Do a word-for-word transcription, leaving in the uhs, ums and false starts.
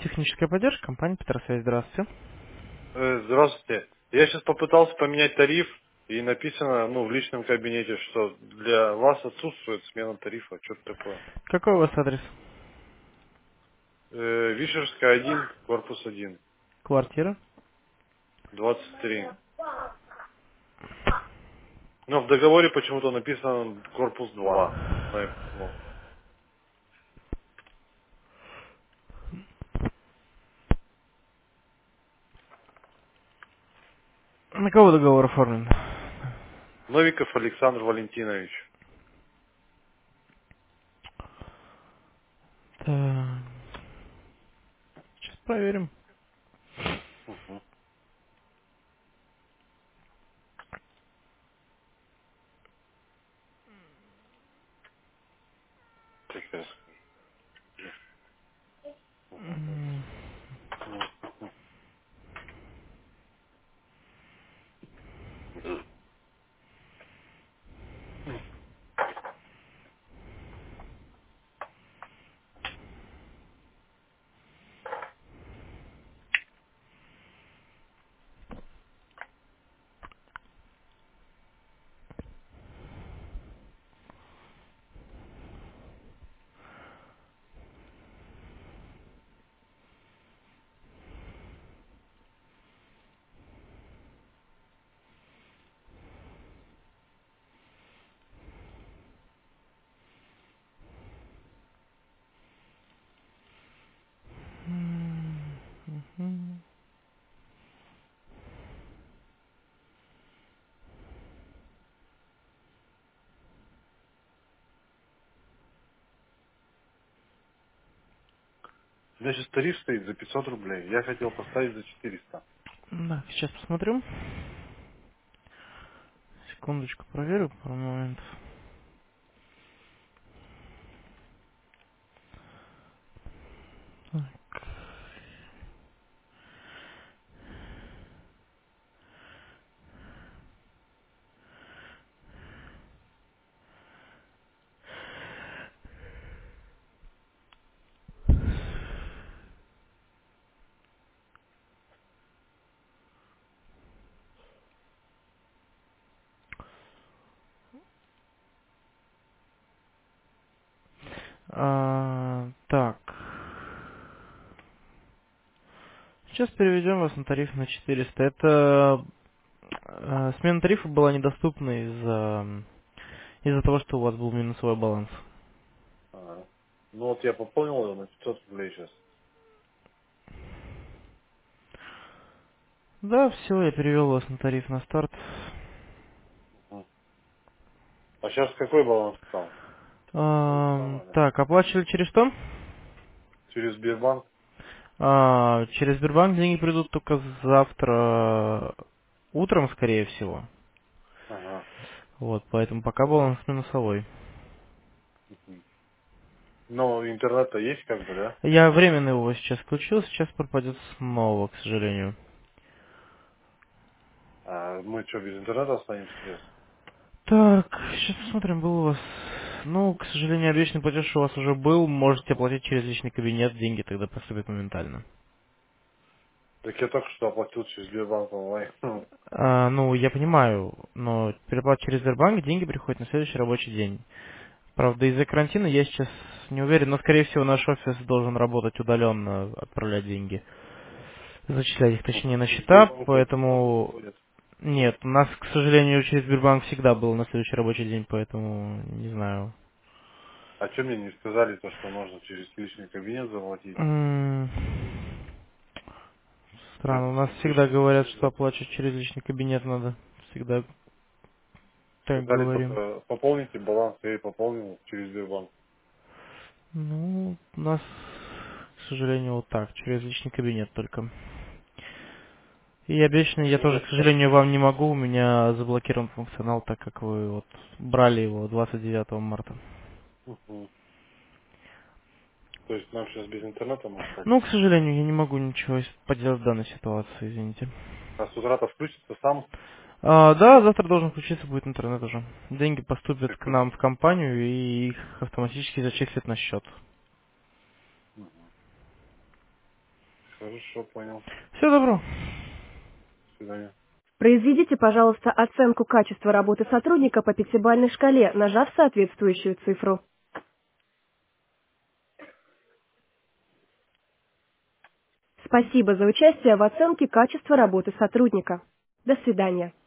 Техническая поддержка, компания Петросвязь, здравствуйте. Э, Здравствуйте. Я сейчас попытался поменять тариф, и написано, ну, в личном кабинете, что для вас отсутствует смена тарифа. Что-то такое. Какой у вас адрес? Э, Вишерская один, корпус один, Квартира? двадцать три. Но в договоре почему-то написано корпус два. Не знаю почему. На кого договор оформлен? Новиков Александр Валентинович. Так, сейчас проверим. Угу. Прекрасно. М, мгм. Значит, тариф стоит за пятьсот рублей. Я хотел поставить за четыреста. Так, сейчас посмотрю. Секундочку, проверю пару моментов. А, так. Сейчас переведем вас на тариф на четыреста. Это э, смена тарифа была недоступна из-за из-за того, что у вас был минусовой баланс. Ага. Ну вот я пополнил его на пятьсот рублей сейчас. Да, все, я перевел вас на тариф на старт. Мгм. А сейчас какой баланс стал? То же Ам, самое, да? так, оплачивали через что? Через Сбербанк? А, через Сбербанк деньги придут только завтра утром, скорее всего. Ага. Вот, поэтому пока баланс минусовой. Мгм. Но интернет-то есть как бы, да? Я временно его сейчас включил, сейчас пропадет снова, к сожалению. А мы что, без интернета останемся сейчас? Так, сейчас посмотрим, был у вас... Ну, к сожалению, обещанный платеж у вас уже был. Можете оплатить через личный кабинет, деньги тогда поступят моментально. Так я только что оплатил через Сбербанк онлайн. А, ну, я понимаю, но переплата через Сбербанк, деньги приходят на следующий рабочий день. Правда, из-за карантина я сейчас не уверен, но, скорее всего, наш офис должен работать удаленно, отправлять деньги. Зачислять их, точнее, Мгм. на Через счета, Сбербанк очень мало поэтому... приходит. Нет, у нас, к сожалению, через Сбербанк всегда был на следующий рабочий день, поэтому не знаю. А что мне не сказали, то, что можно через личный кабинет заплатить? М, Как Странно, у бы нас через всегда личный говорят, кабинет что заплатить? оплачивать через личный кабинет надо. Всегда так Сказали говорим. только пополните баланс, я и пополнил через Сбербанк. Ну, у нас, к сожалению, вот так, через личный кабинет только. И обещанный я Ну, тоже, я к сейчас... сожалению, вам не могу, у меня заблокирован функционал, так как вы вот брали его двадцать девятого марта. Мгм. То есть нам сейчас без интернета мы Ну, остались. к сожалению, я не могу ничего с- поделать в данной ситуации, извините. А с утра-то включится сам? А, да, завтра должен включиться будет интернет уже. Деньги поступят к Так, нам в компанию и их автоматически зачислят на счет. мгм. Хорошо, понял. Все, добро. До свидания. Произведите, пожалуйста, оценку качества работы сотрудника по пятибалльной шкале, нажав соответствующую цифру. Спасибо за участие в оценке качества работы сотрудника. До свидания.